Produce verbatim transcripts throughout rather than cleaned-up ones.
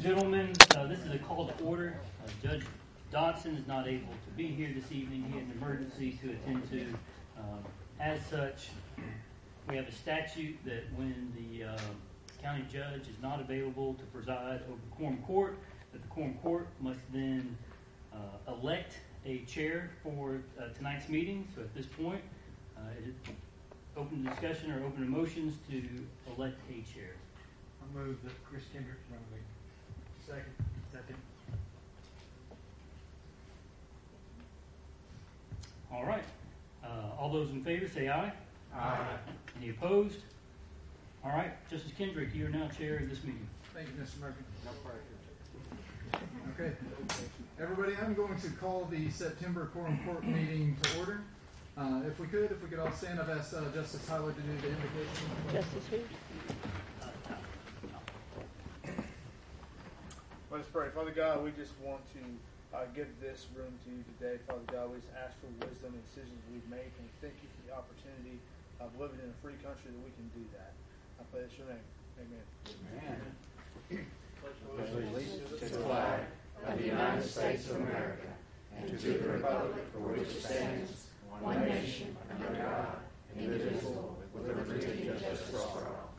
Gentlemen, uh, this is a call to order. Uh, Judge Dodson is not able to be here this evening. He had an emergency to attend to. Uh, as such, we have a statute that when the uh, county judge is not available to preside over quorum court, that the quorum court must then uh, elect a chair for uh, tonight's meeting. So at this point, uh, it is open to discussion or open to motions to elect a chair. I move that Chris Kendrick nominate. Second. Second. All right. Uh, all those in favor say aye. Aye. Any opposed? All right. Justice Kendrick, you are now chair of this meeting. Thank you, Mister Murphy. No pressure. Okay. Everybody, I'm going to call the September quorum court meeting to order. Uh, if we could, if we could all stand, I've asked uh, Justice Tyler to do the invocation. Justice who? Let us pray. Father God, we just want to uh, give this room to you today. Father God, we just ask for wisdom in decisions we make, and thank you for the opportunity of living in a free country that we can do that. I pray this in your name. Amen. Amen. Pledge allegiance to the flag of the United States of America and to the republic for which it stands, one nation, under God, indivisible, with liberty and justice for all.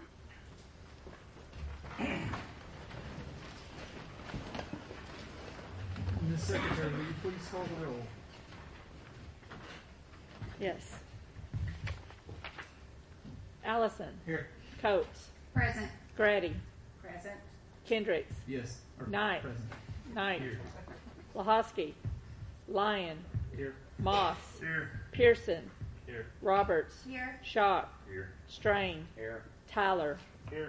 Miz Secretary, will you please call the roll? Yes. Allison. Here. Coates. Present. Grady. Present. Kendricks. Yes. Or Knight. Present. Knight. Here. Lahosky. Lyon. Here. Moss. Here. Pearson. Here. Roberts. Here. Schock. Here. Strain. Here. Tyler. Here.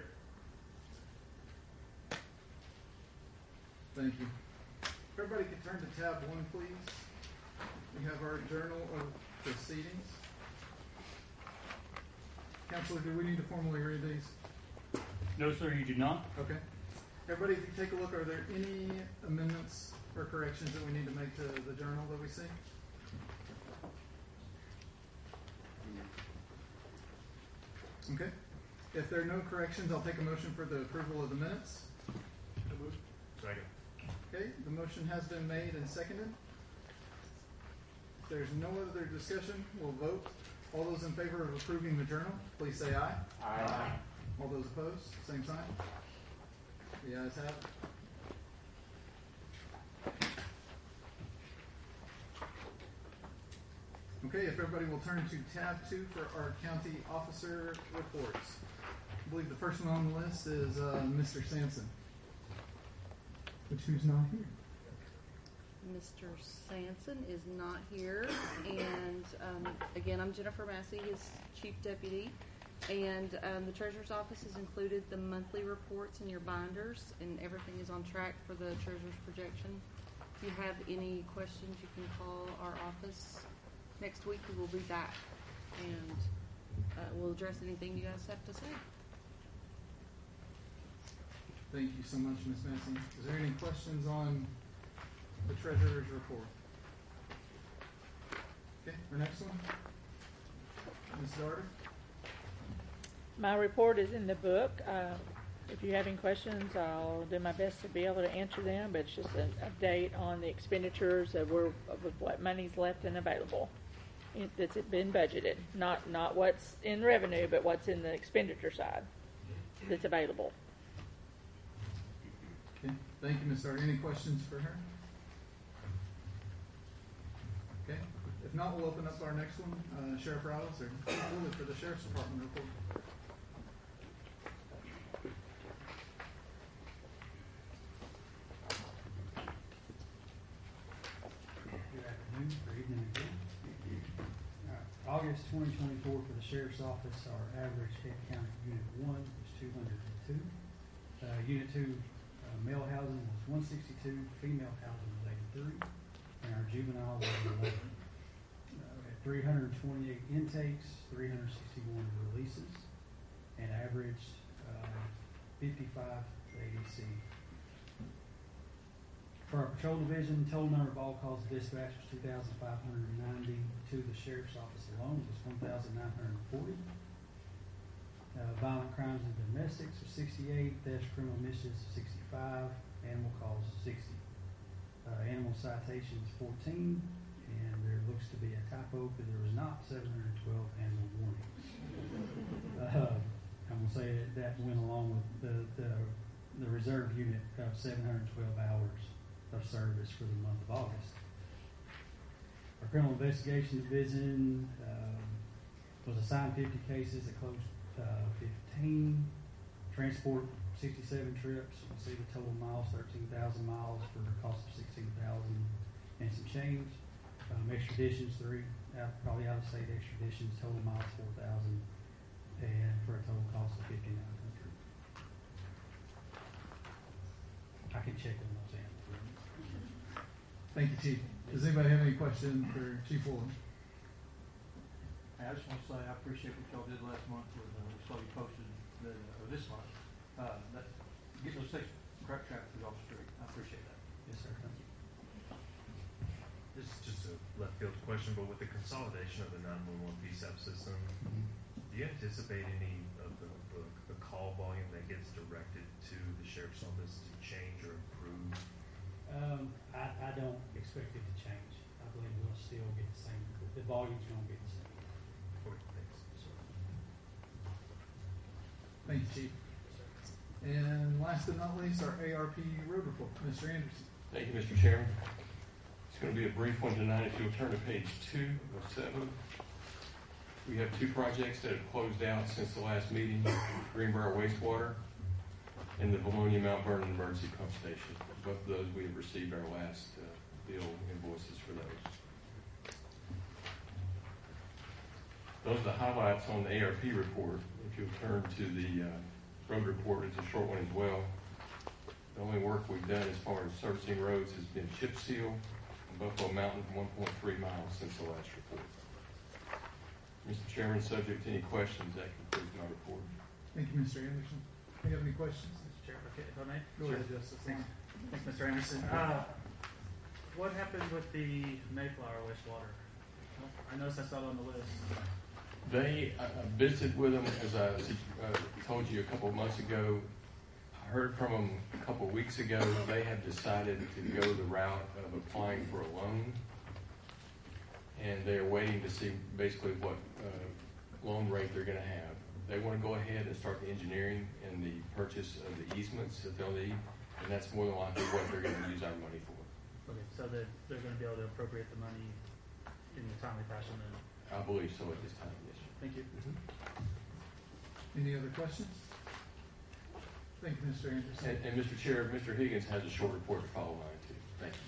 Thank you. Everybody can turn to tab one, please. We have our journal of proceedings. Counselor, do we need to formally read these? No, sir, you do not. Okay. Everybody, if you take a look, are there any amendments or corrections that we need to make to the journal that we see? Okay. If there are no corrections, I'll take a motion for the approval of the minutes. Second. Okay, the motion has been made and seconded. If there's no other discussion, we'll vote. All those in favor of approving the journal, please say aye. Aye. All those opposed, same sign. The ayes have it. Okay, if everybody will turn to tab two for our county officer reports. I believe the first one on the list is uh, Mister Sampson, which who's not here. Mister Sampson is not here, and um, again, I'm Jennifer Massey, his chief deputy, and um, the treasurer's office has included the monthly reports in your binders, and everything is on track for the treasurer's projection. If you have any questions, you can call our office. Next week we will be back, and uh, we'll address anything you guys have to say. Thank you so much, Miz Massey. Is there any questions on the treasurer's report? Okay, our next one. Miz Darter. My report is in the book. Uh, if you have any questions, I'll do my best to be able to answer them, but it's just an update on the expenditures of, where, of what money's left and available that's been budgeted. Not, not what's in revenue, but what's in the expenditure side that's available. Okay, thank you, Miz Darter. Any questions for her? Okay, if not, we'll open up our next one. Uh, Sheriff Riles or Julie for the Sheriff's Department report. Good afternoon, or evening again. Uh, August twenty twenty-four for the Sheriff's Office, our average head count at Unit one was two hundred two. Uh, Unit two uh, male housing was one sixty-two, female housing was eighty-three, and our juvenile was eleven. Uh, we had three hundred twenty-eight intakes, three hundred sixty-one releases, and averaged uh, fifty-five A D C. For our patrol division, total number of all calls dispatched was two thousand five hundred ninety. To the Sheriff's Office alone was one thousand nine hundred forty. Uh, violent crimes and domestics were sixty-eight, theft, criminal mischiefs sixty-five, and calls sixty. Uh, animal citations fourteen, and there looks to be a typo because there was not seven hundred twelve animal warnings. Uh, I'm gonna say that that went along with the, the, the reserve unit of seven hundred twelve hours of service for the month of August. Our criminal investigation division, um, was assigned fifty cases, it closed, uh, fifteen. Transport, sixty-seven trips, we'll see the total miles, thirteen thousand miles for a cost of sixteen thousand and some change. Um, extraditions, three, out, probably out of state extraditions, total miles four thousand, and for a total cost of fifty-nine hundred. I can check on those answers. Thank you, Chief. Does anybody have any questions for Chief Woolen? I just want to say I appreciate what y'all did last month with, uh, we saw you posted the, or this month, uh, that, getting those six crack traffic off the street. I appreciate that. Yes, sir, thank you. This is just a left field question, but with the consolidation of the nine one one P S A P system, do you anticipate any of the, the, the call volume that gets directed to the sheriff's office to change or improve? Um, I, I don't expect it to change. I believe we'll still get the same, the volume's gonna be the same. Okay, thanks. Thank you, Chief. And last but not least, our A R P road report, Mister Anderson. Thank you, Mister Chairman. It's going to be a brief one tonight. If you'll turn to page two of seven. We have two projects that have closed out since the last meeting, Greenbrier Wastewater and the Bologna Mount Vernon Emergency Pump Station. Both of those we have received our last uh, bill invoices for those. Those are the highlights on the A R P report. If you'll turn to the uh, road report, it's a short one as well. The only work we've done as far as servicing roads has been chip seal and Buffalo Mountain, one point three miles since the last report. Mister Chairman, subject to any questions, that concludes my report. Thank you, Mister Anderson. Do you have any questions? Mister Chair, okay, if I may? Go ahead, Justice. Thanks, Thanks Mister Anderson. Uh, what happened with the Mayflower wastewater? I noticed I saw it on the list. They, I I visited with them, as I uh, told you a couple of months ago. I heard from them a couple of weeks ago. They have decided to go the route of applying for a loan. And they're waiting to see basically what uh, loan rate they're going to have. They want to go ahead and start the engineering and the purchase of the easements that they'll need. And that's more than likely what they're going to use our money for. Okay, so they're, they're going to be able to appropriate the money in a timely fashion then? I believe so at this time, yes, sir. Thank you. Mm-hmm. Any other questions? Thank you, Mister Anderson. And, and Mister Chair, Mister Higgins has a short report to follow mine too. Thank you.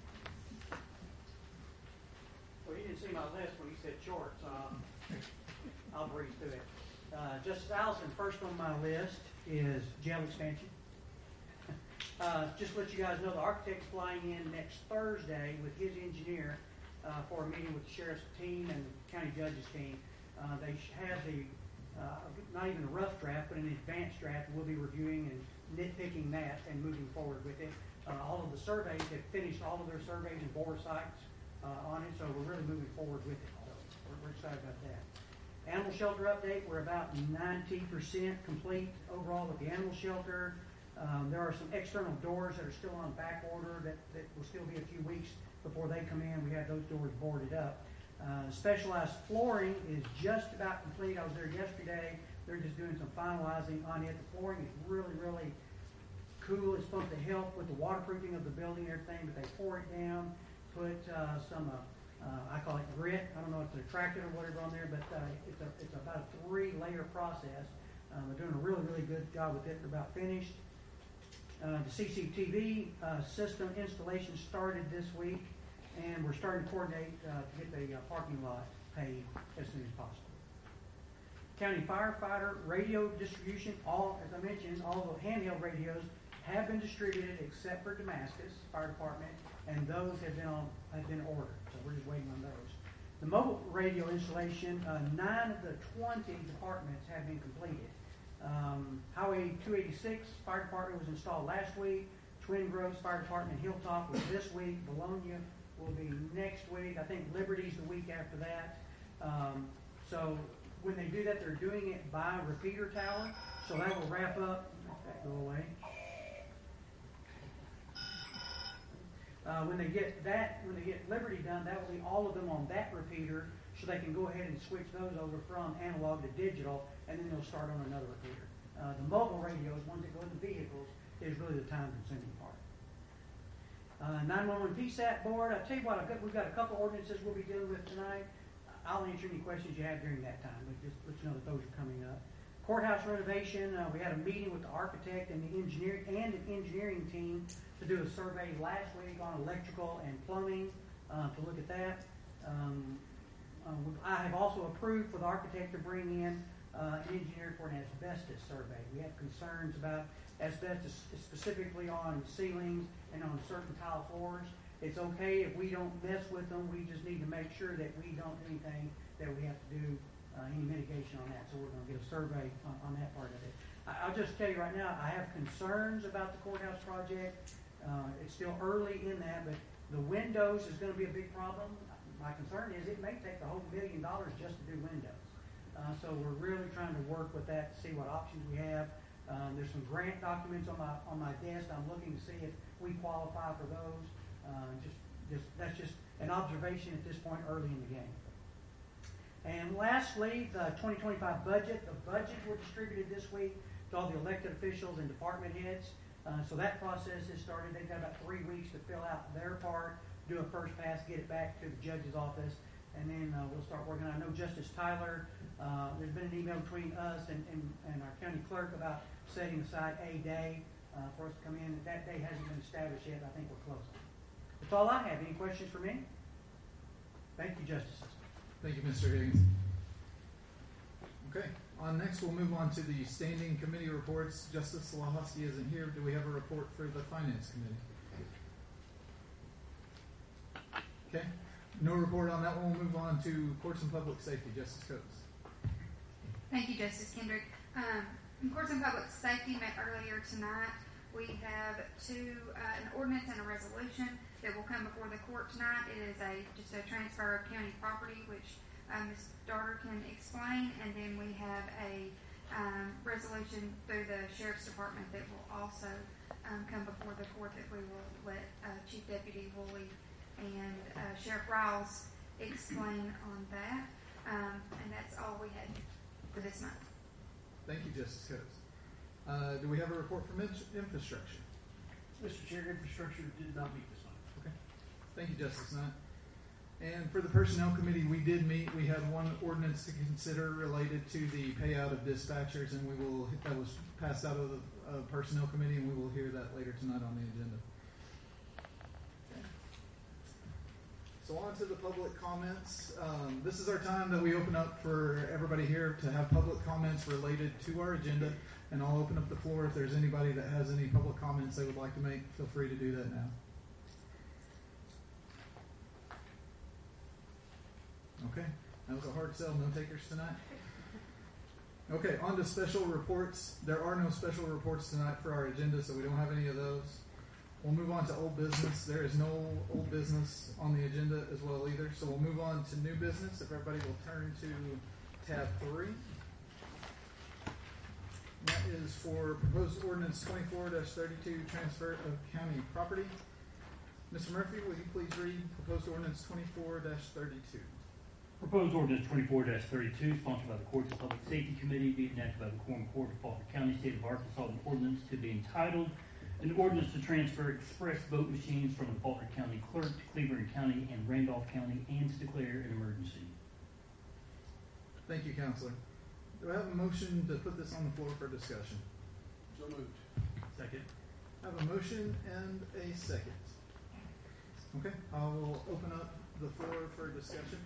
Well, you didn't see my list when you said short, so I'll, I'll breeze through it. Uh, Justice Allison, first on my list is jail expansion. Uh, just to let you guys know, the architect's flying in next Thursday with his engineer uh, for a meeting with the sheriff's team and the county judge's team. Uh, they have the, uh, not even a rough draft, but an advanced draft. We'll be reviewing and nitpicking that and moving forward with it. Uh, all of the surveys, they've finished all of their surveys and bore sites uh, on it, so we're really moving forward with it. So we're, we're excited about that. Animal shelter update, we're about ninety percent complete overall with the animal shelter. Um, there are some external doors that are still on back order that, that will still be a few weeks before they come in. We have those doors boarded up. Uh, specialized flooring is just about complete. I was there yesterday. They're just doing some finalizing on it. The flooring is really, really cool. It's supposed to help with the waterproofing of the building and everything, but they pour it down, put uh, some, uh, uh, I call it grit. I don't know if it's attractant or whatever on there, but uh, it's, a, it's about a three-layer process. Um, they're doing a really, really good job with it. They're about finished. Uh, the C C T V uh, system installation started this week, and we're starting to coordinate uh, to get the uh, parking lot paid as soon as possible. County firefighter radio distribution, all, as I mentioned, all the handheld radios have been distributed except for Damascus Fire Department, and those have been on, have been ordered, so we're just waiting on those. The mobile radio installation, uh, nine of the twenty departments have been completed. Um, Highway two eighty-six Fire Department was installed last week. Twin Groves Fire Department Hilltop was this week. Bologna will be next week. I think Liberty's the week after that. Um, so when they do that, they're doing it by repeater tower. So that will wrap up. Let that go away. Uh, when they get that, when they get Liberty done, that will be all of them on that repeater, so they can go ahead and switch those over from analog to digital, and then they'll start on another repeater. Uh, the mobile radios, ones that go in the vehicles, is really the time-consuming part. Uh, nine one one P SAT board, I'll tell you what, I've got, we've got a couple ordinances we'll be dealing with tonight. I'll answer any questions you have during that time, but just let you know that those are coming up. Courthouse renovation, uh, we had a meeting with the architect and the engineer and the engineering team to do a survey last week on electrical and plumbing, uh, to look at that. Um, uh, I have also approved for the architect to bring in uh, an engineer for an asbestos survey. We have concerns about asbestos specifically on ceilings and on certain tile floors. It's okay if we don't mess with them. We just need to make sure that we don't do anything that we have to do uh, any mitigation on that. So we're going to get a survey on, on that part of it. I, I'll just tell you right now, I have concerns about the courthouse project. Uh, it's still early in that, but the windows is going to be a big problem. My concern is it may take the whole million dollars just to do windows. Uh, so we're really trying to work with that to see what options we have. Um, there's some grant documents on my on my desk. I'm looking to see if we qualify for those. Uh, just, just that's just an observation at this point early in the game. And lastly, the twenty twenty-five budget. The budgets were distributed this week to all the elected officials and department heads. Uh, so that process has started. They've got about three weeks to fill out their part, do a first pass, get it back to the judge's office, and then uh, we'll start working. I know Justice Tyler, uh, there's been an email between us and, and, and our county clerk about setting aside a day uh, for us to come in. That day hasn't been established yet. I think we're close. That's all I have. Any questions for me? Thank you, Justices. Thank you, Mister Higgins. Okay, on next we'll move on to the standing committee reports. Justice Lahosky isn't here. Do we have a report for the Finance Committee? Okay, no report on that one. We'll move on to Courts and Public Safety. Justice Coates. Thank you, Justice Kendrick. Um, Courts and Public Safety met earlier tonight. We have two, uh, an ordinance and a resolution that will come before the court tonight. It is a just a transfer of county property, which um, Miz Darter can explain, and then we have a um, resolution through the Sheriff's Department that will also um, come before the court that we will let uh, Chief Deputy Woolley and uh, Sheriff Riles explain on that. Um, and that's all we had for this month. Thank you, Justice Coates. Uh, do we have a report from infrastructure? Mister Chair, infrastructure did not meet this month. Okay. Thank you, Justice Knight. And for the Personnel Committee, we did meet. We had one ordinance to consider related to the payout of dispatchers, and we will that was passed out of the uh, Personnel Committee, and we will hear that later tonight on the agenda. Okay. So on to the public comments. Um, this is our time that we open up for everybody here to have public comments related to our agenda, and I'll open up the floor. If there's anybody that has any public comments they would like to make, feel free to do that now. Okay, that was a hard sell. No takers tonight. Okay, on to special reports. There are no special reports tonight for our agenda, so we don't have any of those. We'll move on to old business. There is no old business on the agenda as well either, so we'll move on to new business. If everybody will turn to tab three. That is for proposed ordinance twenty-four dash thirty-two, transfer of county property. Mister Murphy, will you please read proposed ordinance twenty-four dash thirty-two? Proposed ordinance twenty-four dash thirty-two, sponsored by the Courts and Public Safety Committee, being enacted by the Quorum Court of Faulkner County, State of Arkansas, an ordinance to be entitled, an ordinance to transfer express vote machines from the Faulkner County Clerk to Cleveland County and Randolph County, and to declare an emergency. Thank you, Counselor. Do I have a motion to put this on the floor for discussion? So moved. Second. I have a motion and a second. Okay, I will open up the floor for discussion.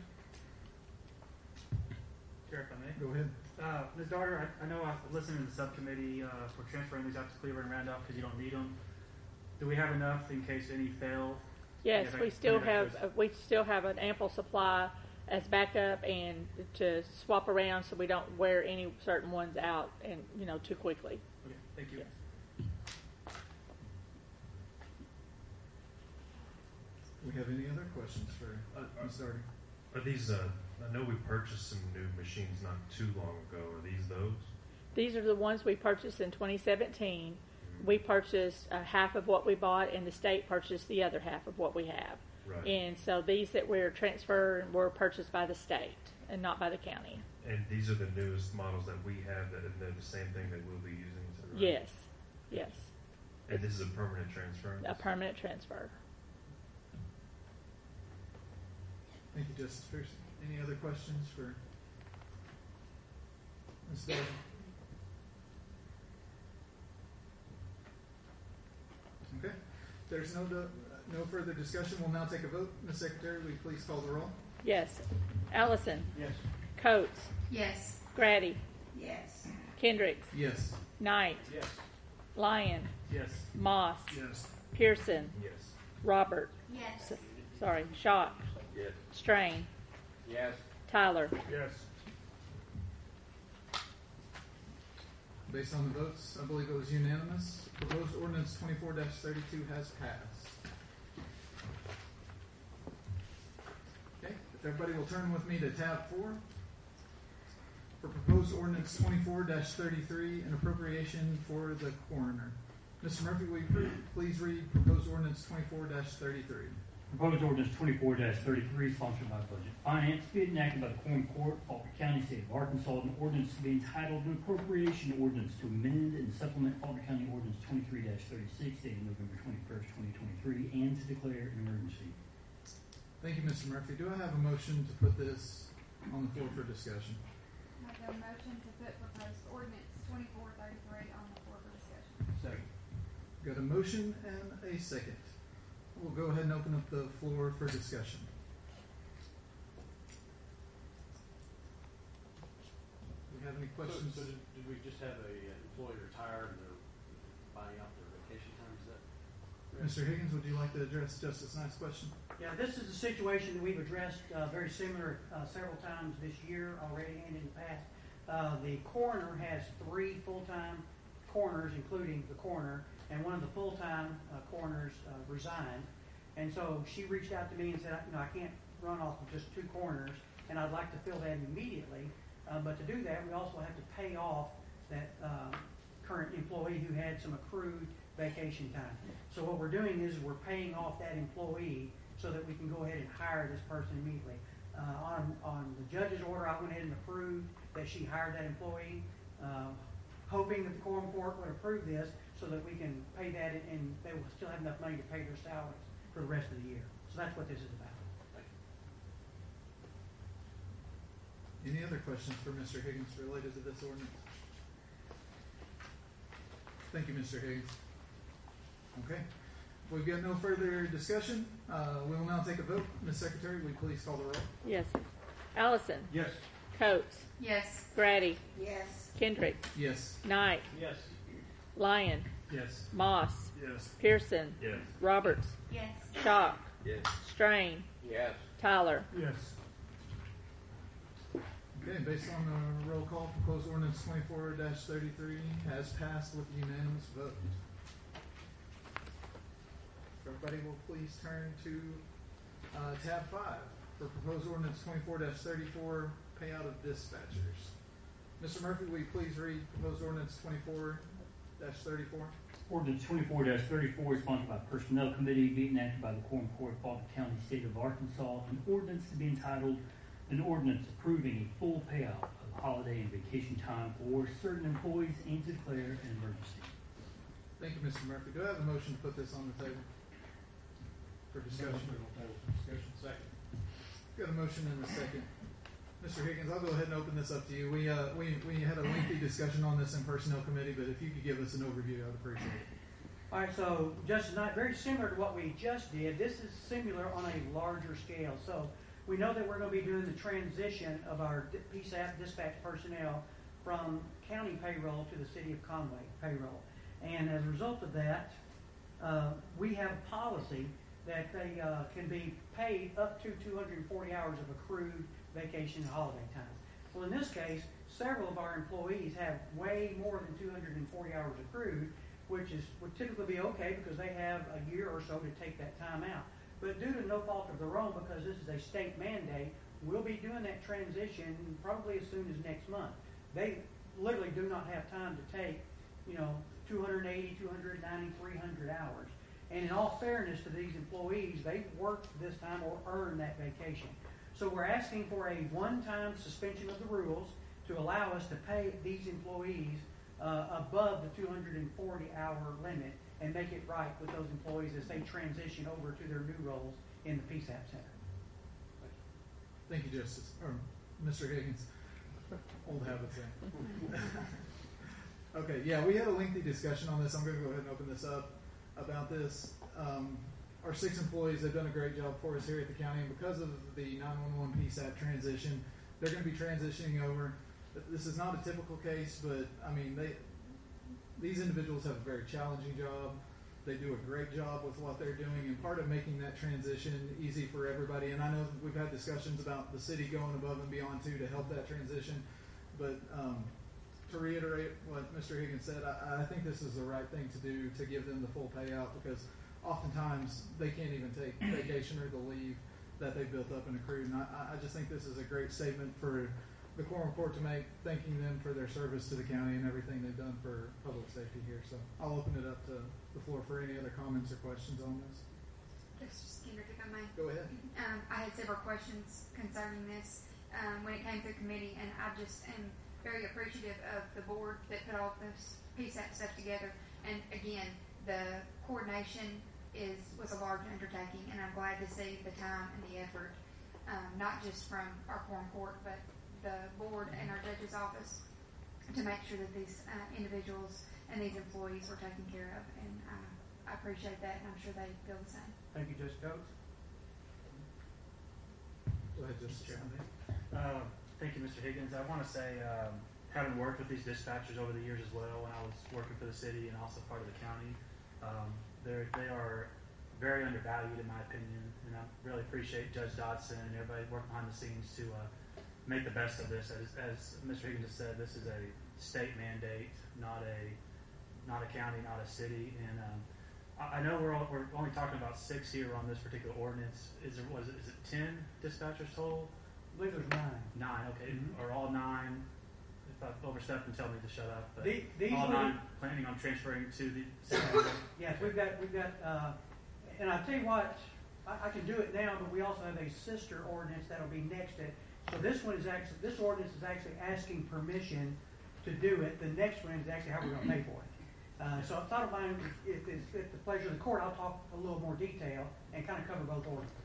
Chair, if I may. Go ahead. Uh, Miz Darter, I, I know I've listened to the subcommittee uh, for transferring these out to Cleveland and Randolph because you don't need them. Do we have enough in case any fail? Yes, Yeah, we that- still that have goes- uh, we still have an ample supply as backup and to swap around so we don't wear any certain ones out and you know too quickly. Okay, thank you. Yes. Do we have any other questions for Uh, Miz Darty? Are these, uh, I know we purchased some new machines not too long ago. Are these those? These are the ones we purchased in twenty seventeen. we purchased uh, half of what we bought, and the state purchased the other half of what we have. Right. And so these that we're transferred were purchased by the state and not by the county. And these are the newest models that we have that are the same thing that we'll be using. Is that right? Yes, yes, And this is a permanent transfer? a permanent transfer. Thank you, Justice Pearson. Any other questions for Miz Dolan? Okay. If there's no do- no further discussion, we'll now take a vote. Miz Secretary, will you please call the roll? Yes. Allison. Yes. Coates. Yes. Grady. Yes. Kendricks. Yes. Knight. Yes. Lyon. Yes. Moss. Yes. Pearson. Yes. Robert. Yes. S- sorry. Schott. Yes. Strain. Yes. Tyler. Yes. Based on the votes, I believe it was unanimous. Proposed ordinance twenty-four thirty-two has passed. Okay, if everybody will turn with me to tab four. For proposed ordinance twenty-four thirty-three, an appropriation for the coroner. Mister Murphy, will you please read proposed ordinance twenty-four thirty-three? Proposed ordinance twenty-four thirty-three, sponsored by Budget Finance, be enacted by the Quorum Court, Faulkner County, State of Arkansas, an ordinance to be entitled an appropriation ordinance to amend and supplement Faulkner County Ordinance twenty-three thirty-six, dated November twenty-first, twenty twenty-three, and to declare an emergency. Thank you, Mister Murphy. Do I have a motion to put this on the floor for discussion? I have a motion to put proposed ordinance twenty-four thirty-three on the floor for discussion. Second. Got a motion and a second. We'll go ahead and open up the floor for discussion. Do we have any questions? So, so did, did we just have a uh, employee retire and they're buying out their vacation time? Is that correct? Mister Higgins, would you like to address Justice Knight's question? Yeah, this is a situation that we've addressed uh, very similar uh, several times this year already and in the past. Uh, the coroner has three full-time coroners, including the coroner, and one of the full-time uh, coroners uh, resigned. And so she reached out to me and said, you know, I can't run off of just two coroners, and I'd like to fill that immediately. Uh, but to do that, we also have to pay off that uh, current employee who had some accrued vacation time. So what we're doing is we're paying off that employee so that we can go ahead and hire this person immediately. Uh, on, on the judge's order, I went ahead and approved that she hired that employee, uh, hoping that the quorum court would approve this so that we can pay that and, and they will still have enough money to pay their salaries for the rest of the year. So that's what this is about. Any other questions for Mister Higgins related to this ordinance? Thank you, Mister Higgins. Okay. If we've got no further discussion, uh, we will now take a vote. Miz Secretary, will you please call the roll? Yes. Allison. Yes. Coates. Yes. Grady. Yes. Kendricks. Yes. Knight. Yes. Lyon. Yes. Moss. Yes. Pearson. Yes. Roberts. Yes. Schott. Yes. Strain. Yes. Tyler. Yes. Okay, based on the roll call, proposed ordinance twenty-four thirty-three has passed with a unanimous vote. If everybody will please turn to uh, tab five for proposed ordinance twenty-four thirty-four, payout of dispatchers. Mister Murphy, will you please read proposed ordinance twenty-four thirty-four? Ordinance twenty-four thirty-four, sponsored by Personnel Committee, be enacted by the Quorum Court, Faulkner County, State of Arkansas, an ordinance to be entitled, an ordinance approving a full payout of holiday and vacation time for certain employees and to declare an emergency. Thank you, Mister Murphy. Do I have a motion to put this on the table for discussion? Discussion second. Got a motion and a second. Mister Higgins, I'll go ahead and open this up to you. We uh, we we had a lengthy discussion on this in Personnel Committee, but if you could give us an overview, I'd appreciate it. All right, so just not very similar to what we just did. This is similar on a larger scale. So we know that we're going to be doing the transition of our P S A P dispatch personnel from county payroll to the city of Conway payroll. And as a result of that, uh, we have a policy that they uh, can be paid up to two hundred forty hours of accrued vacation and holiday time. Well, in this case, several of our employees have way more than two hundred forty hours accrued, which is would typically be okay because they have a year or so to take that time out. But due to no fault of their own, because this is a state mandate, we'll be doing that transition probably as soon as next month. They literally do not have time to take, you know, two hundred eighty, two hundred ninety, three hundred hours. And in all fairness to these employees, they've worked this time or earned that vacation. So we're asking for a one-time suspension of the rules to allow us to pay these employees uh, above the two hundred forty hour limit and make it right with those employees as they transition over to their new roles in the P SAP Center. Thank you, Justice, or Mister Higgins. Old habits there. Okay, yeah, we had a lengthy discussion on this. I'm going to go ahead and open this up about this. Um, our six employees have done a great job for us here at the county, and because of the nine one one P SAP transition, they're going to be transitioning over. This is not a typical case, but I mean, they these individuals have a very challenging job. They do a great job with what they're doing, and part of making that transition easy for everybody, and I know we've had discussions about the city going above and beyond too to help that transition, but um, to reiterate what Mister Higgins said, I, I think this is the right thing to do to give them the full payout, because oftentimes they can't even take vacation or the leave that they've built up and accrued, and I, I just think this is a great statement for the Quorum Court to make, thanking them for their service to the county and everything they've done for public safety here. So I'll open it up to the floor for any other comments or questions on this. Justice Kendrick, if I may. Go ahead. Um, I had several questions concerning this um, when it came through committee, and I just am very appreciative of the board that put all this P SAP stuff together. And again, the coordination is was a large undertaking, and I'm glad to see the time and the effort, um, not just from our Quorum Court, but the board and our judge's office to make sure that these uh, individuals and these employees were taken care of. And uh, I appreciate that, and I'm sure they feel the same. Thank you, Justice Coates. Go ahead, Justice Chairman. Uh, thank you, Mister Higgins. I want to say, um, having worked with these dispatchers over the years as well, when I was working for the city and also part of the county, um, they they are very undervalued in my opinion, and I really appreciate Judge Dodson and everybody working behind the scenes to uh, make the best of this. As, as Mister Higgins has said, this is a state mandate, not a not a county, not a city. And um, I, I know we're all, we're only talking about six here on this particular ordinance. Is there was it is it ten dispatchers total? I believe there's nine. Nine. Okay. Mm-hmm. Are all nine? If I've overstepped, and tell me to shut up. But The- these all would- nine planning on transferring to the. Yes, we've got, we've got, uh, and I'll tell you what, I, I can do it now, but we also have a sister ordinance that'll be next to it. So this one is actually, this ordinance is actually asking permission to do it. The next one is actually how we're going to pay for it. Uh, so I thought of mine, if it's at the pleasure of the court, I'll talk a little more detail and kind of cover both ordinances.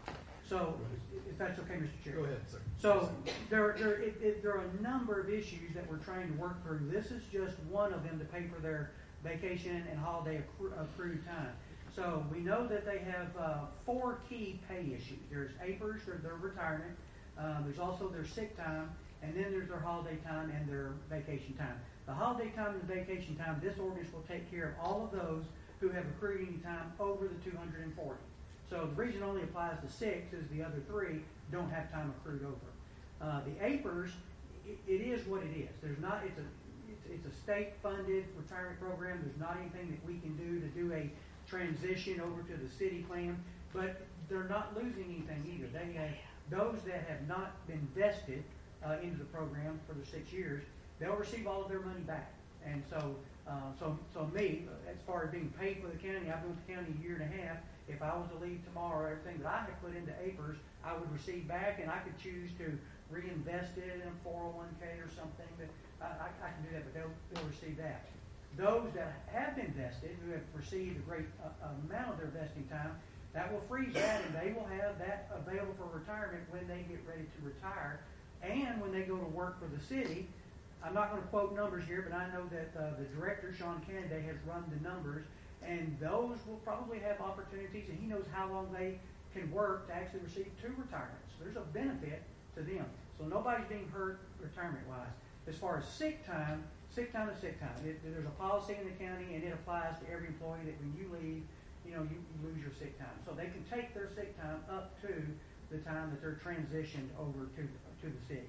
So, if that's okay, Mister Chair. Go ahead, sir. So, there, there, it, it, there are a number of issues that we're trying to work through. This is just one of them to pay for their vacation and holiday accru- accrued time. So, we know that they have uh, four key pay issues. There's A P E Rs, their, their retirement. Um, there's also their sick time, and then there's their holiday time and their vacation time. The holiday time and the vacation time, this ordinance will take care of all of those who have accrued any time over the two hundred forty. So the reason it only applies to six is the other three don't have time accrued over. Uh, the A P E Rs, it, it is what it is. There's not, it's a, it's, it's a state-funded retirement program. There's not anything that we can do to do a transition over to the city plan, but they're not losing anything either. They have, those that have not been vested uh, into the program for the six years, they'll receive all of their money back. And so, uh, so, so me, as far as being paid for the county, I've been with the county a year and a half. If I was to leave tomorrow, everything that I have put into A P E Rs, I would receive back, and I could choose to reinvest it in a four oh one K or something. That I, I, I can do that, but they'll, they'll receive that. Those that have been vested, who have received a great uh, amount of their vesting time, that will freeze that, and they will have that available for retirement when they get ready to retire, and when they go to work for the city. I'm not going to quote numbers here, but I know that uh, the director, Sean Kennedy, has run the numbers, and those will probably have opportunities, and he knows how long they can work to actually receive two retirements. There's a benefit to them. So nobody's being hurt retirement-wise. As far as sick time, sick time is sick time. It, there's a policy in the county, and it applies to every employee that when you leave, you know, you, you lose your sick time. So they can take their sick time up to the time that they're transitioned over to, to the city.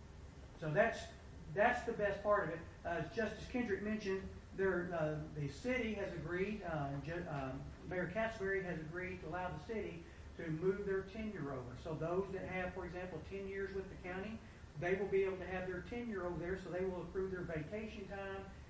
So that's that's the best part of it. Uh, as Justice Kendrick mentioned, there, uh, the city has agreed, uh, Ju- um, Mayor Castleberry has agreed to allow the city to move their tenure over. So those that have, for example, ten years with the county, they will be able to have their tenure over there, so they will accrue their vacation time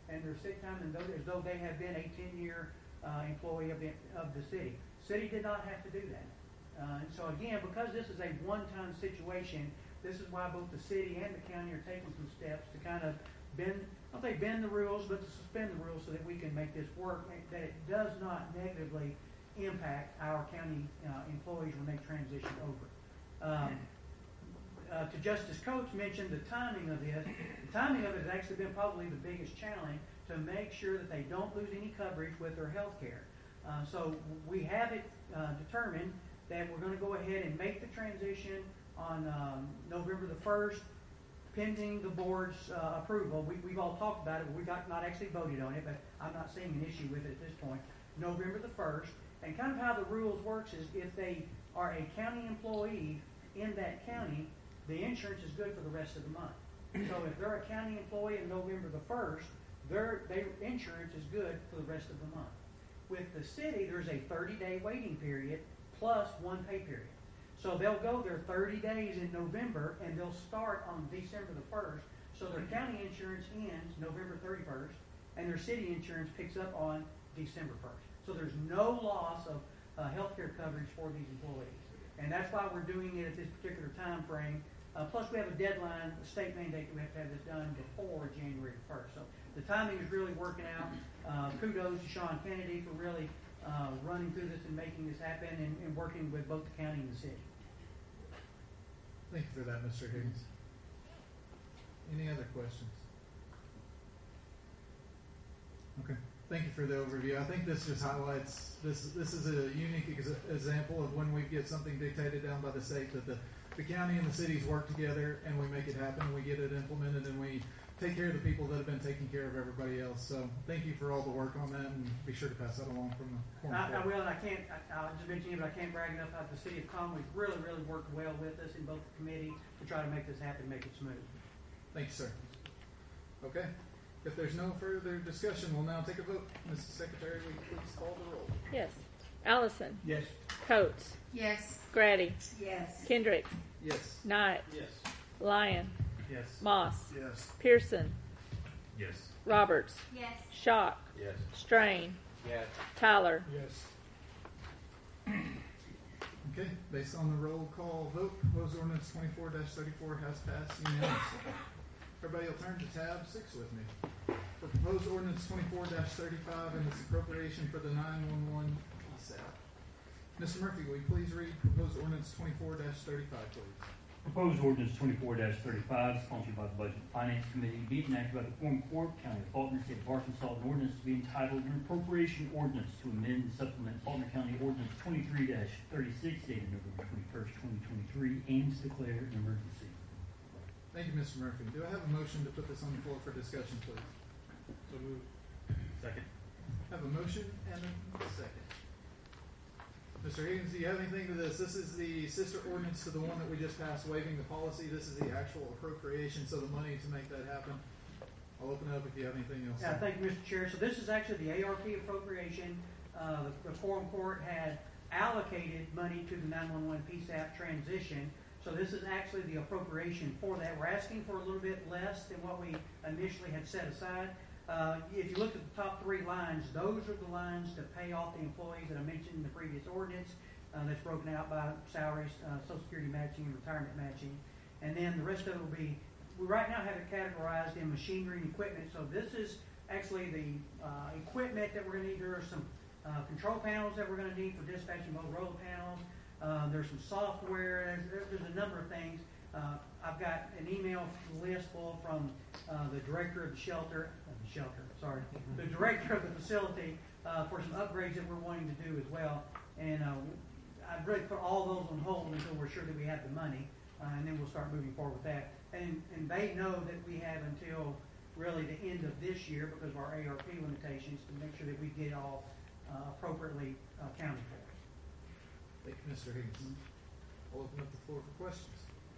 and their sick time and though, as though they have been a ten-year uh, employee of the, of the city. City did not have to do that. Uh, and so again, because this is a one-time situation, this is why both the city and the county are taking some steps to kind of bend, I don't say bend the rules, but to suspend the rules so that we can make this work, that it does not negatively impact our county uh, employees when they transition over. Um, uh, to Justice Coates mentioned the timing of this. The timing of it has actually been probably the biggest challenge to make sure that they don't lose any coverage with their health care. Uh, so we have it uh, determined that we're going to go ahead and make the transition on um, November the first, pending the board's uh, approval. We, we've all talked about it, but we've not, not actually voted on it, but I'm not seeing an issue with it at this point. November the first, and kind of how the rules works is if they are a county employee in that county, the insurance is good for the rest of the month. So if they're a county employee in November the first, their, their insurance is good for the rest of the month. With the city, there's a thirty-day waiting period plus one pay period. So they'll go their thirty days in November, and they'll start on December the first. So their county insurance ends November thirty-first, and their city insurance picks up on December first. So there's no loss of uh, health care coverage for these employees. And that's why we're doing it at this particular time frame. Uh, plus, we have a deadline, a state mandate that we have to have this done before January first. So the timing is really working out. Uh, kudos to Sean Kennedy for really uh, running through this and making this happen and, and working with both the county and the city. Thank you for that, Mister Higgins. Any other questions? Okay. Thank you for the overview. I think this just highlights this. This is a unique ex- example of when we get something dictated down by the state that the, the county and the cities work together and we make it happen. We get it implemented and we take care of the people that have been taking care of everybody else. So thank you for all the work on that, and be sure to pass that along from the corner. I, I will, and I can't. I, I'll just mention it, but I can't brag enough how the city of Conway really, really worked well with us in both the committee to try to make this happen, make it smooth. Thank you, sir. Okay. If there's no further discussion, we'll now take a vote. Missus Secretary, will you please call the roll? Yes. Allison. Yes. Coates. Yes. Grady. Yes. Kendrick. Yes. Knight. Yes. Lyon. Yes. Moss. Yes. Pearson. Yes. Roberts. Yes. Schock. Yes. Strain. Yes. Tyler. Yes. Okay. Based on the roll call vote, proposed ordinance twenty-four dash thirty-four has passed unanimously. Everybody will turn to tab six with me. For proposed ordinance twenty-four dash thirty-five and its appropriation for the nine one one P S A P. Mister Murphy, will you please read proposed ordinance twenty-four dash thirty-five, please? Proposed ordinance twenty-four dash thirty-five, sponsored by the Budget and Finance Committee, be enacted by the Forum Court, County of Faulkner, State of Arkansas, an ordinance to be entitled an appropriation ordinance to amend and supplement Faulkner County Ordinance twenty-three dash thirty-six, dated November twenty-first, twenty twenty-three, and to declare an emergency. Thank you, Mister Murphy. Do I have a motion to put this on the floor for discussion, please? So moved. Second. Have a motion and a second. Mister Higgins, do you have anything to this? This is the sister ordinance to the one that we just passed waiving the policy. This is the actual appropriation, so the money to make that happen. I'll open it up if you have anything else. Yeah, thank you, Mister Chair. So this is actually the A R P appropriation. Uh, the, the Forum Court had allocated money to the nine one one P S A P transition. So this is actually the appropriation for that. We're asking for a little bit less than what we initially had set aside. Uh, if you look at the top three lines, those are the lines to pay off the employees that I mentioned in the previous ordinance. Uh, that's broken out by salaries, uh, Social Security matching, and retirement matching. And then the rest of it will be, we right now have it categorized in machinery and equipment. So this is actually the uh, equipment that we're going to need. There are some uh, control panels that we're going to need for dispatching Motorola panels. Uh, there's some software. There's, there's a number of things. Uh, I've got an email list full from uh, the director of the shelter, uh, the shelter, sorry, the director of the facility uh, for some upgrades that we're wanting to do as well. And uh, I've really put all those on hold until we're sure that we have the money, uh, and then we'll start moving forward with that. And and they know that we have until really the end of this year because of our A R P limitations to make sure that we get it all uh, appropriately uh, accounted for. Thank you, Mister Higgins. I'll open up the floor for questions.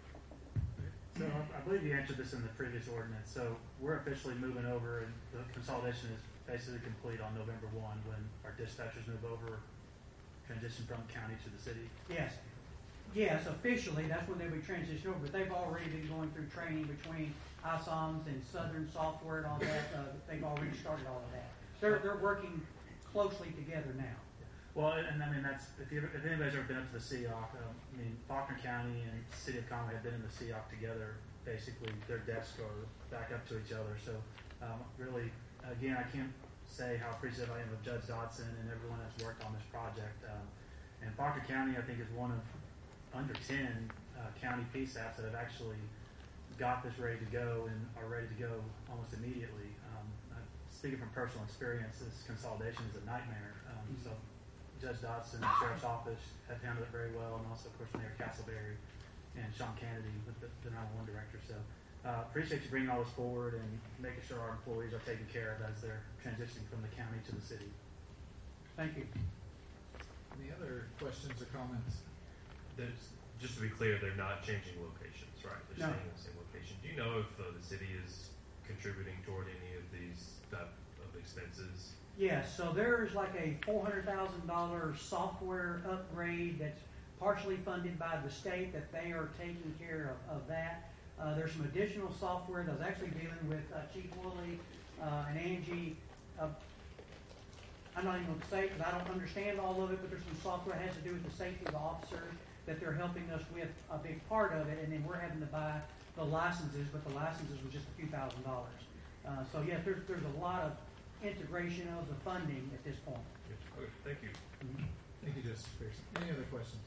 So I, I believe you answered this in the previous ordinance. So we're officially moving over, and the consolidation is basically complete on November first when our dispatchers move over, transition from county to the city. Yes. Yes, officially, that's when they'll be transitioned over, but they've already been going through training between ISOMs and Southern Software and all that. Uh, they've already started all of that. They're, they're working closely together now. Well, and I mean, that's, if you, if anybody's ever been up to the C O C, um, I mean, Faulkner County and City of Conway have been in the C O C together. Basically, their desks are back up to each other. So, um, really, again, I can't say how appreciative I am of Judge Dodson and everyone that's worked on this project. Um, and Faulkner County, I think, is one of under ten uh, county P SAPs that have actually got this ready to go and are ready to go almost immediately. Um, I'm speaking from personal experience, this consolidation is a nightmare. Um, so Judge Dodson, the Sheriff's Office have handled it very well, and also, of course, Mayor Castleberry and Sean Kennedy with the, the nine one one director. So uh, appreciate you bringing all this forward and making sure our employees are taken care of as they're transitioning from the county to the city. Thank you. Any other questions or comments? There's, just to be clear, they're not changing locations, right? They're No. staying in the same location. Do you know if uh, the city is contributing toward any of these type of expenses? Yes, so there's like a four hundred thousand dollars software upgrade that's partially funded by the state that they are taking care of, of that. Uh, there's some additional software that I was actually dealing with uh, Chief Woolley uh, and Angie. Uh, I'm not even going to say it because I don't understand all of it, but there's some software that has to do with the safety of the officers that they're helping us with a big part of it, and then we're having to buy the licenses, but the licenses was just a few thousand dollars. Uh, so yes, there's, there's a lot of integration of the funding at this point. Okay, thank you. Mm-hmm. Thank you, Justice Pearson. Any other questions?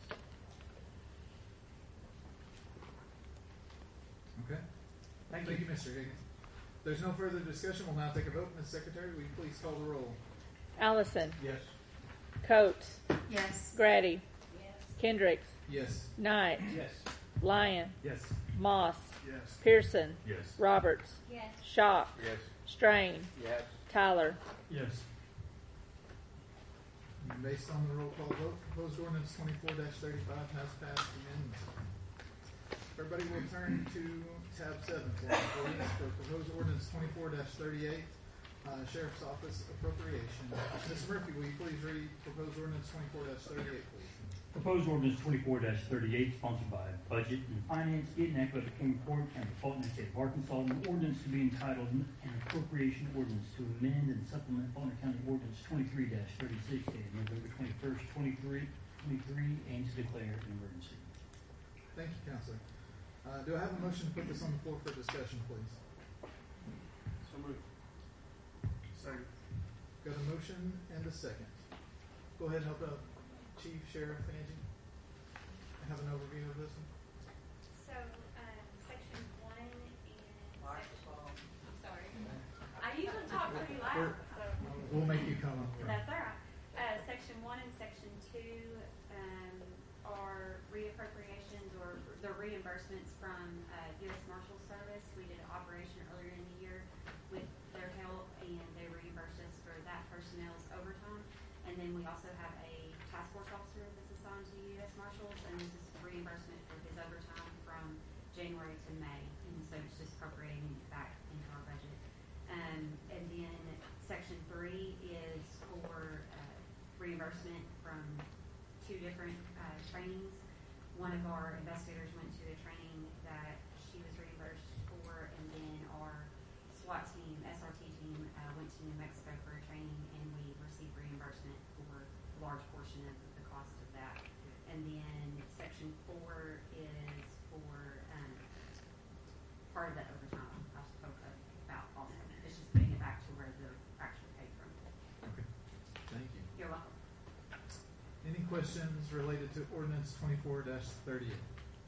Okay. Thank, Thank you. you, Mister Higgins. If there's no further discussion, we'll now take a vote. Miz Secretary, will you please call the roll? Allison. Yes. Coates. Yes. Grady. Yes. Kendricks. Yes. Knight. Yes. Lyon. Yes. Moss. Yes. Pearson. Yes. Roberts. Yes. Shock. Yes. Strain. Yes. Tyler. Yes. Based on the roll call vote, proposed ordinance twenty-four thirty-five has passed unanimously. Everybody will turn to tab seven for ordinance for proposed ordinance twenty-four thirty-eight, uh, Sheriff's Office appropriation. Miz Murphy, will you please read proposed ordinance twenty-four thirty-eight, please? Proposed ordinance twenty-four thirty-eight, sponsored by Budget and Finance, Eden Echo, King Court, and the Fulton State of Arkansas. An ordinance to be entitled an appropriation ordinance to amend and supplement Fulton County Ordinance twenty-three thirty-six, dated November twenty-first, twenty-three, twenty-three, and to declare an emergency. Thank you, Counselor. Uh, do I have a motion to put this on the floor for discussion, please? So moved. Second. Got a motion and a second. Go ahead and help out Chief, Sheriff, Angie. I have an overview of this one. So, um, section one and section, I'm sorry. I usually talk pretty loud, so. We'll make you come up. That's all right. Uh, section one and section two, um, are reappropriations or the reimbursements from, uh, U S Marshal Service. We did an operation earlier in the year with their help, and they reimbursed us for that personnel's overtime. And then we also have a task force officer that's assigned to U S Marshals, and this is reimbursement for his overtime from January to May, and so it's just appropriating it back into our budget. Um, and then section three is for uh, reimbursement from two different uh, trainings. One of our investigators went to a training that she was reimbursed for, and then our SWAT team, S R T team, uh, went to New Mexico for a training, and we received reimbursement for a large portion of the cost of that. And then section four is for um, part of that overtime I spoke about also. It's just putting it back to where they're actually paid from. Okay. Thank you. You're welcome. Any questions related to ordinance twenty-four thirty-eight?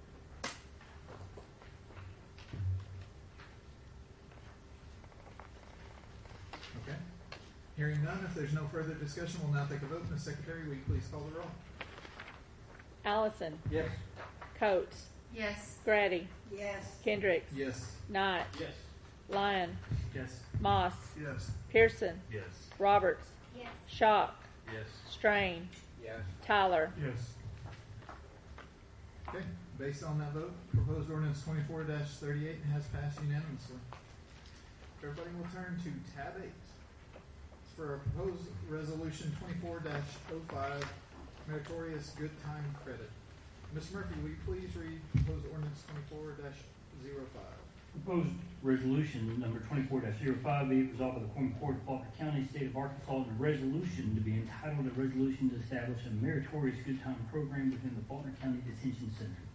Okay. Hearing none, if there's no further discussion, we'll now take a vote. Miz Secretary, will you please call the roll? Allison. Yes. Coates. Yes. Grady. Yes. Kendricks. Yes. Knight. Yes. Lyon. Yes. Moss. Yes. Pearson. Yes. Roberts. Yes. Shock. Yes. Strain. Yes. Tyler. Yes. Okay. Based on that vote, proposed ordinance twenty-four thirty-eight has passed unanimously. Everybody will turn to tab eight. It's for a proposed resolution twenty-four oh five, meritorious good time credit. Miz Murphy, will you please read proposed ordinance twenty-four oh five? Proposed resolution number twenty-four 5 be it resolved by the Quorum Court of Faulkner County, State of Arkansas, and a resolution to be entitled, a resolution to establish a meritorious good time program within the Faulkner County Detention Center.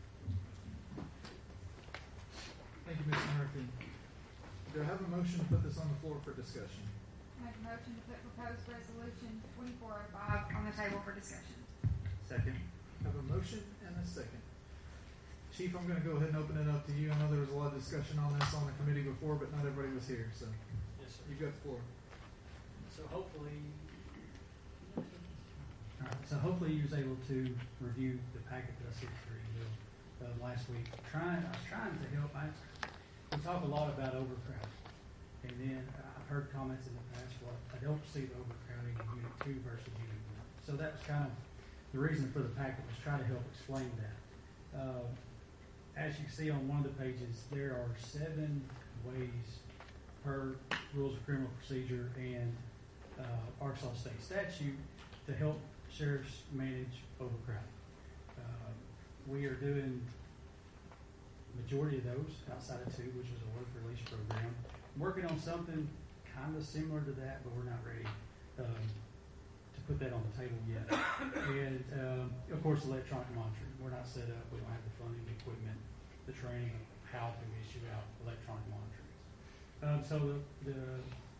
Thank you, Mister Murphy. Do I have a motion to put this on the floor for discussion? Make a motion to put proposed resolution twenty-four oh five on the table for discussion. Second. Have a motion and a second. Chief, I'm going to go ahead and open it up to you. I know there was a lot of discussion on this on the committee before, but not everybody was here, so Yes, sir. you've got the floor. So hopefully, All right, so hopefully you was able to review the packet that I sent through you uh, last week. Trying, I was trying to help. I, we talk a lot about overcrowding, and then I've heard comments in the past. Well, I don't see the overcrowding in Unit Two versus Unit One. So that was kind of the reason for the packet, was try to help explain that. Uh, as you can see on one of the pages, there are seven ways per Rules of Criminal Procedure and uh, Arkansas State statute to help sheriffs manage overcrowding. Uh, we are doing majority of those outside of two, which is a work release program. I'm working on something kind of similar to that, but we're not ready um, to put that on the table yet. And um, of course, electronic monitoring. We're not set up. We don't have the funding, the equipment, the training of how to issue out electronic monitoring. Um, so the, the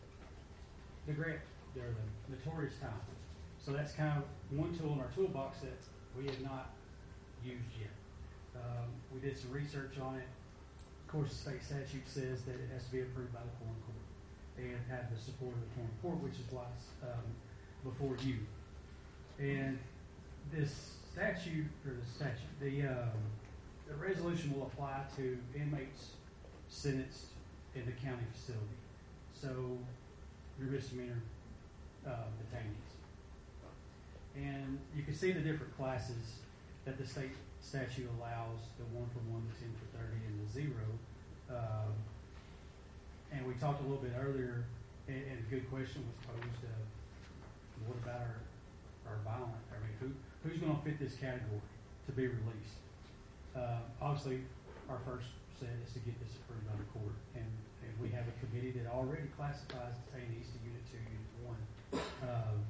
the grant, they're the notorious time. So that's kind of one tool in our toolbox that we have not used yet. Um, we did some research on it. Of course, the state statute says that it has to be approved by the Quorum Court and have the support of the Quorum Court, which is why it's um, before you. And this statute, or the statute, the, um, the resolution will apply to inmates sentenced in the county facility. So, your misdemeanor uh, detainees. And you can see the different classes that the state statute allows, the one for one, the ten for thirty, and the zero. Um, and we talked a little bit earlier, and, and a good question was posed of, what about our, our violent? I mean, who, who's going to fit this category to be released? Uh, obviously, our first set is to get this approved by the court, and, and we have a committee that already classifies detainees to Unit two, Unit one. Um,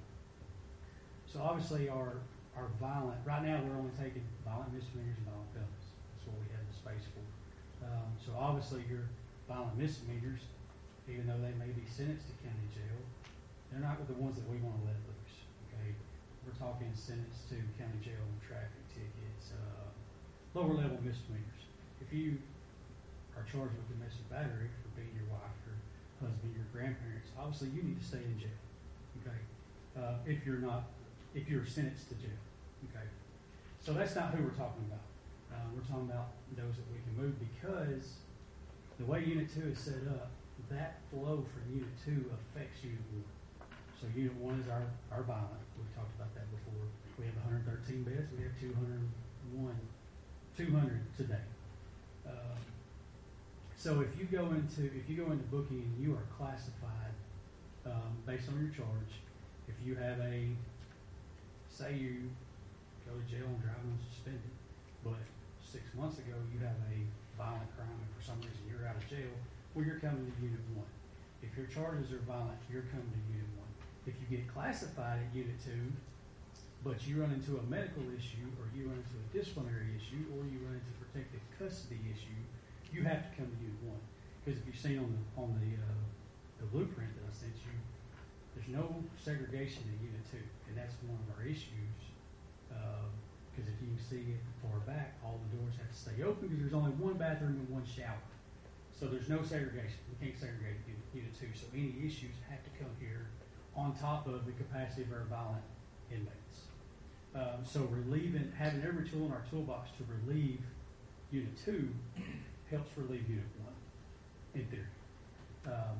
so obviously, our our violent, right now we're only taking violent misdemeanors and violent felonies. That's what we have the space for. Um, so obviously, your violent misdemeanors, even though they may be sentenced to county jail, they're not the ones that we want to let loose. Okay, we're talking sentenced to county jail and traffic tickets, uh, lower level misdemeanors. If you are charged with domestic battery for beating your wife, your husband, your grandparents, obviously you need to stay in jail. Okay, uh, if you're not, if you're sentenced to jail. Okay, so that's not who we're talking about. Uh, we're talking about those that we can move, because the way Unit Two is set up, that flow from Unit Two affects Unit One. So Unit One is our, our violent. We've talked about that before. We have one hundred thirteen beds. We have two hundred one, two hundred today. Um, so if you go into if you go into booking and you are classified um, based on your charge, if you have a, say you go to jail and drive on suspended, but six months ago you have a violent crime and for some reason you're out of jail, well, you're coming to Unit One. If your charges are violent, you're coming to Unit One. If you get classified at Unit Two, but you run into a medical issue, or you run into a disciplinary issue, or you run into protective custody issue, you have to come to Unit One. Because if you've seen on the on the uh, the blueprint that I sent you, there's no segregation in Unit Two, and that's one of our issues. Because uh, if you can see it far back, all the doors have to stay open because there's only one bathroom and one shower. So there's no segregation. We can't segregate Unit, unit Two. So any issues have to come here on top of the capacity of our violent inmates. Um, so relieving, having every tool in our toolbox to relieve Unit Two helps relieve Unit One, in theory. Um,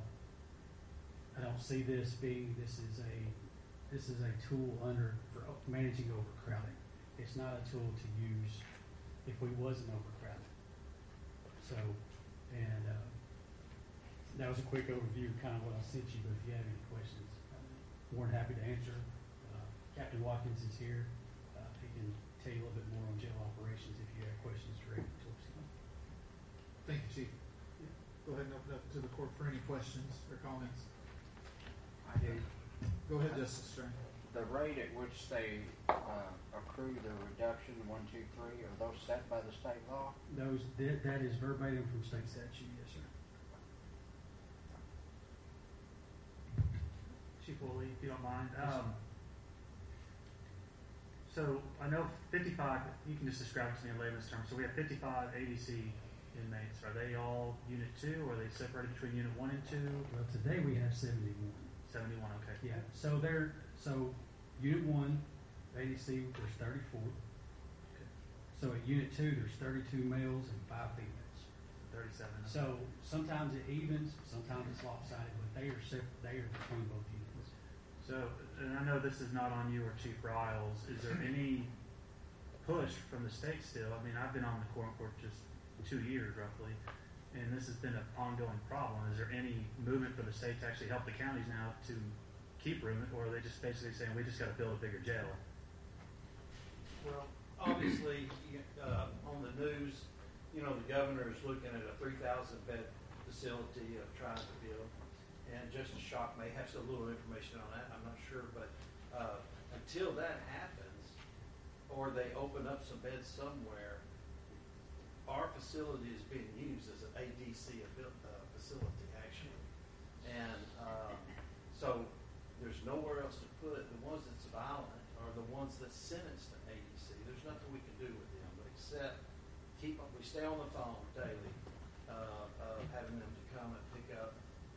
I don't see this being, this is a, this is a tool under, for managing overcrowding. It's not a tool to use if we wasn't overcrowded. So, and uh, that was a quick overview of kind of what I sent you, but if you have any questions, I'm more than happy to answer. Uh, Captain Watkins is here. Uh, he can tell you a little bit more on jail operations if you have questions directly towards him. Thank you, Chief. questions or comments? I do. Go ahead, Justice Strang. The rate at which they uh, accrue the reduction, one, two, three, are those set by the state law? Those, that, that is verbatim from state statute, yes, sir. Chief Woolley, if you don't mind. Um, so I know fifty-five, you can just describe it to me in layman's terms. So we have fifty-five A D C inmates. Are they all Unit two, or are they separated between Unit one and two? Well, today we have seventy-one. seventy-one, okay. Yeah, so they're, so Unit one, A D C, there's thirty-four. Okay. So at Unit two, there's thirty-two males and five females. thirty-seven. Okay. So sometimes it evens, sometimes it's lopsided, but they are separate, they are between both units. So, and I know this is not on you or Chief Riles. Is there any push from the state still? I mean, I've been on the quorum court just two years roughly, and this has been an ongoing problem. Is there any movement for the state to actually help the counties now to keep room, or are they just basically saying we just got to build a bigger jail? Well, obviously, you- uh, on the news, you know, the governor is looking at a three thousand bed facility of trying to build. And Justice Shock may have some little information on that, I'm not sure, but uh, until that happens, or they open up some beds somewhere, our facility is being used as an A D C uh, facility, actually. And um, so there's nowhere else to put it. The ones that's violent are the ones that's sentenced to A D C. There's nothing we can do with them, but except keep them, we stay on the phone daily, uh, uh, having them to come and pick up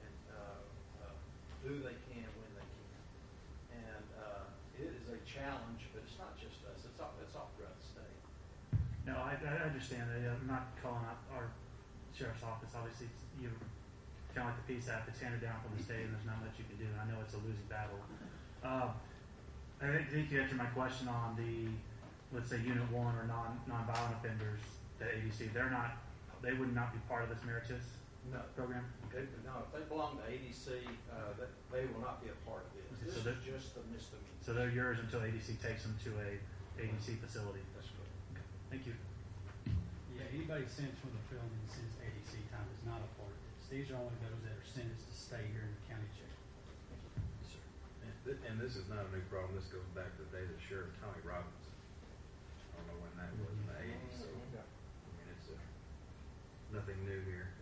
who they can when they can, and uh, it is a challenge. But it's not just us; it's all it's all throughout the state. No, I, I understand that. I'm not calling out our sheriff's office. Obviously, it's, you kind of like the P S A P. It's handed down from the state, and there's not much you can do. And I know it's a losing battle. Um, I think you answered my question on the, let's say, Unit One or non non-violent offenders. The A D C, they're not. They would not be part of this Meritus no. program. They, no, if they belong to A D C, uh, that they will not be a part of this. This so is just the misdemeanor. So they're yours until A D C takes them to a A D C facility. That's good. Okay. Thank you. Yeah, anybody sentenced with a felony and sentenced to A D C time is not a part of this. These are only those that are sentenced to stay here in the county jail. Yes, sir. And, th- and this is not a new problem. This goes back to the days of Sheriff Tommy Robbins. I don't know when that was in the eighties. So I mean, it's uh, nothing new here.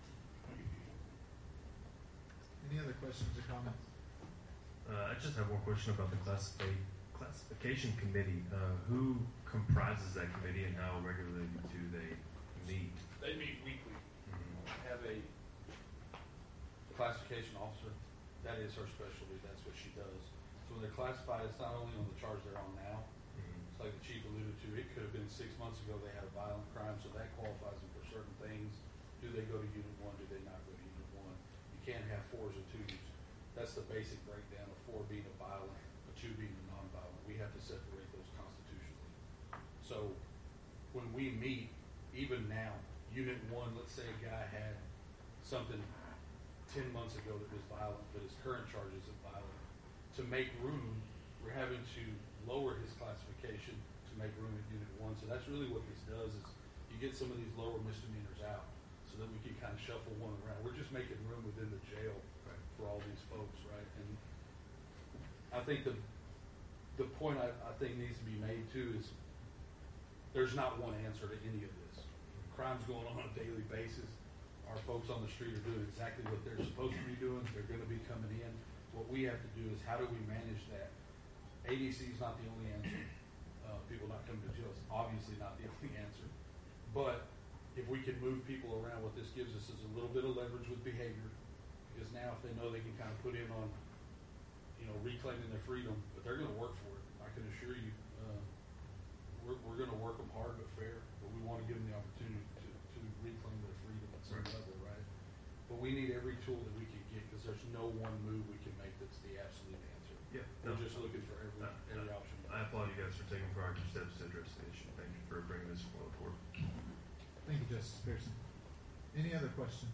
Any other questions or comments? Uh, I just have one question about the classifi- classification committee. Uh, who comprises that committee, and how regularly do they meet? They meet weekly. Mm-hmm. Have a classification officer. That is her specialty. That's what she does. So when they're classified, it's not only on the charge they're on now. Mm-hmm. It's like the chief alluded to. It could have been six months ago they had a violent crime, so that qualifies them for certain things. Do they go to Unit One? Do they not go to Unit One? You can't have fours and twos. That's the basic breakdown of four being a violent, a two being a non-violent. We have to separate those constitutionally. So when we meet, even now, Unit One, let's say a guy had something ten months ago that was violent, but his current charge isn't violent. To make room, we're having to lower his classification to make room at Unit One. So that's really what this does is you get some of these lower misdemeanors out so that we can kind of shuffle one around. We're just making room within the jail right, for all these folks, right? And I think the the point I, I think needs to be made too is there's not one answer to any of this. Crime's going on on a daily basis. Our folks on the street are doing exactly what they're supposed to be doing. They're going to be coming in. What we have to do is how do we manage that? A D C is not the only answer. Uh, people not coming to jail is obviously not the only answer. But if we can move people around, what this gives us is a little bit of leverage with behavior. Because now if they know they can kind of put in on, you know, reclaiming their freedom, but they're going to work for it. I can assure you, uh, we're, we're going to work them hard but fair, but we want to give them the opportunity to, to reclaim their freedom at some level, right? But we need every tool that we can get because there's no one move we can make that's the absolute answer. Yeah, We're no. just looking for every, No, every no. option. I applaud you guys for taking proactive steps to address the issue. Thank you for bringing this forward. Thank you, Justice Pearson. Any other questions?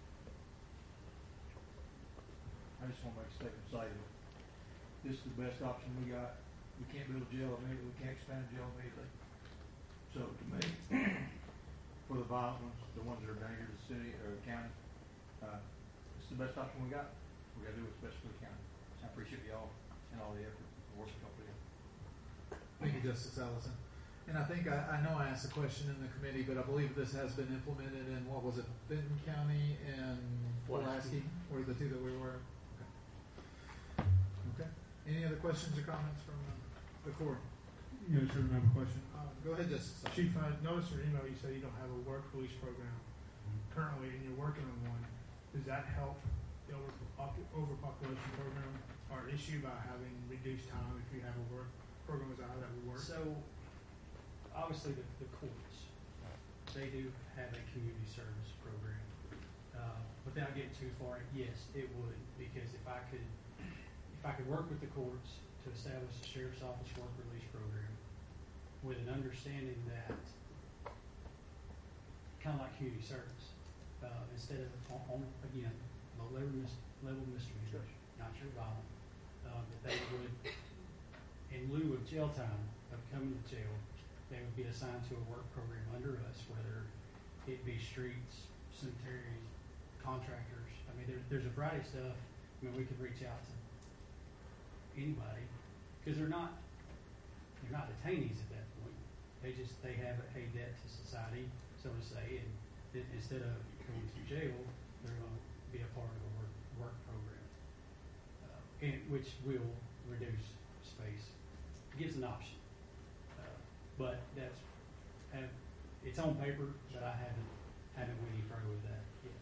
I just want to make a statement saying this is the best option we got. We can't build a jail immediately. We can't expand a jail immediately. So to me, for the violent ones, the ones that are a danger to the city or the county, uh, it's the best option we got. We gotta do what's best for the county. I appreciate y'all and all the effort and work y'all put in. Thank you, Justice Allison. And I think, I, I know I asked a question in the committee, but I believe this has been implemented in, what was it, Benton County and Pulaski were the two that we were? Okay. Okay. Any other questions or comments from uh, the court? Yes, sir, I have a question. Uh, go ahead, Justice. Chief, I noticed in your email you said you don't have a work release program currently, and you're working on one. Does that help the over, overpopulation program or issue by having reduced time if you have a work program as I that would work? So, obviously, the, the courts, they do have a community service program. Uh, without getting too far, yes, it would, because if I could, if I could work with the courts to establish a sheriff's office work release program with an understanding that, kind of like community service, uh, instead of on, on again low level, mis- level misdemeanors, not your violent, uh, that they would, in lieu of jail time of coming to jail, they would be assigned to a work program under us, whether it be streets, cemeteries, contractors. I mean, there, there's a variety of stuff. I mean, we could reach out to anybody because they're not they're not detainees at that point. They just they have a debt to society, so to say, and th- instead of going to jail, they're going to be a part of a work work program, uh, and which will reduce space. It gives an option. But that's, have, it's on paper, but I haven't, haven't went any further with that yet.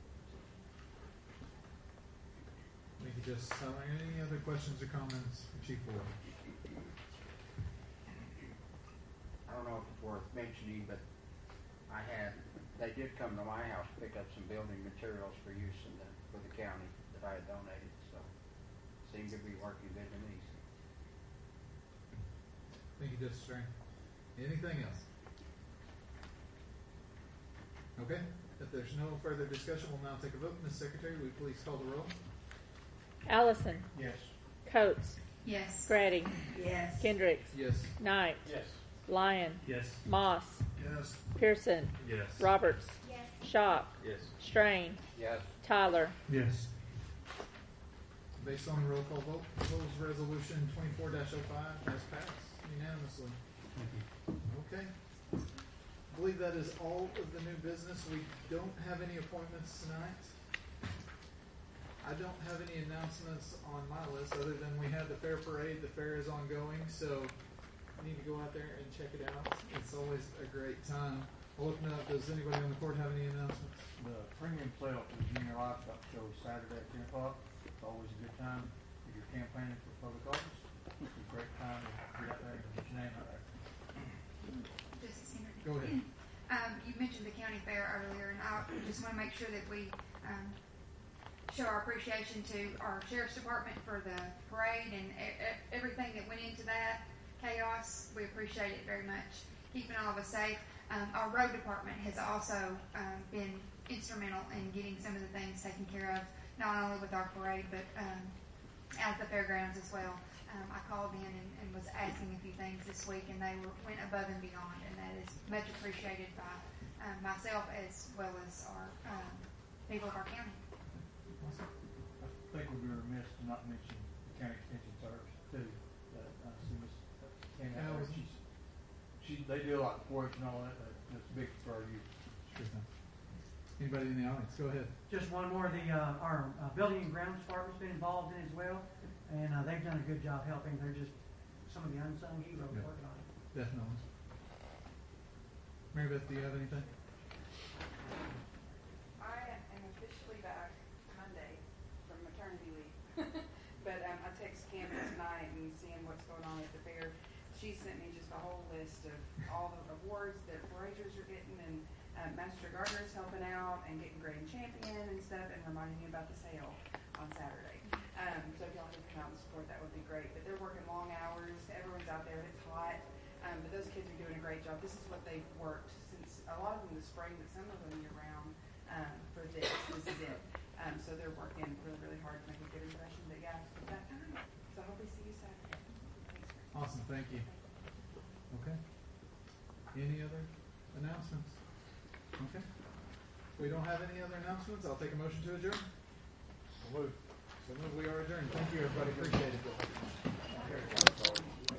Thank you, Justice Tyler. Any other questions or comments for Chief Ward? I don't know if it's worth mentioning, but I had, they did come to my house to pick up some building materials for use in the, for the county that I had donated, so seemed to be working good to me. Thank you, Justice Strang. Anything else? Okay. If there's no further discussion, we'll now take a vote. Miz Secretary, will you please call the roll? Allison. Yes. Coates. Yes. Grady. Yes. Kendricks. Yes. Knight. Yes. Lyon. Yes. Moss. Yes. Pearson. Yes. Roberts. Yes. Shock. Yes. Strain. Yes. Tyler. Yes. Based on the roll call vote, proposed resolution twenty-four dash oh five has passed unanimously. Thank you. Okay. I believe that is all of the new business. We don't have any appointments tonight. I don't have any announcements on my list other than we had the fair parade. The fair is ongoing, so you need to go out there and check it out. It's always a great time. I'll open it up. Does anybody on the court have any announcements? The premium sale for the junior livestock show is Saturday at ten o'clock. It's always a good time if you're campaigning for public office. It's a great time to get out there and get your name out there. Justice Henry. Go ahead. Um, you mentioned the county fair earlier, and I just want to make sure that we um, show our appreciation to our sheriff's department for the parade and e- e- everything that went into that chaos. We appreciate it very much, keeping all of us safe. Um, our road department has also um, been instrumental in getting some of the things taken care of, not only with our parade, but um, at the fairgrounds as well. Um, I called in and, and was asking a few things this week, and they were, went above and beyond, and that is much appreciated by um, myself as well as our um, people of our county. I think we'd be remiss to not mention the county extension service too. That I see Miss Tammy out there. She's, she, they do a lot of work and all that. that that's big for our youth. Sure thing. Anybody in the audience? Go ahead. Just one more, the, uh, our uh, building and grounds department's been involved in it as well, and uh, they've done a good job helping. They're just some of the unsung heroes Yeah. working on it. Definitely. Mary Beth, do you have anything? I am officially back Monday from maternity leave. But um, I text Cameron tonight and seeing what's going on at the fair. She sent me just a whole list of all the awards that four H'ers are getting, and uh, Master Gardener's helping out and getting Great and Champion and stuff, and reminding me about the sale on Saturday. Um, so if y'all can come out and support, that would be great. But they're working long hours. Everyone's out there. It's hot. Um, but those kids are doing a great job. This is what they've worked since, a lot of them in the spring, but some of them year round um, for this. This is it. Um, so they're working really, really hard to make a good impression. But yeah, it's that time. So I hope we see you Saturday. Thanks. Awesome. Thank you. Okay. Any other announcements? Okay. We don't have any other announcements. I'll take a motion to adjourn. So move. We are adjourned. Thank you, everybody. Appreciate it.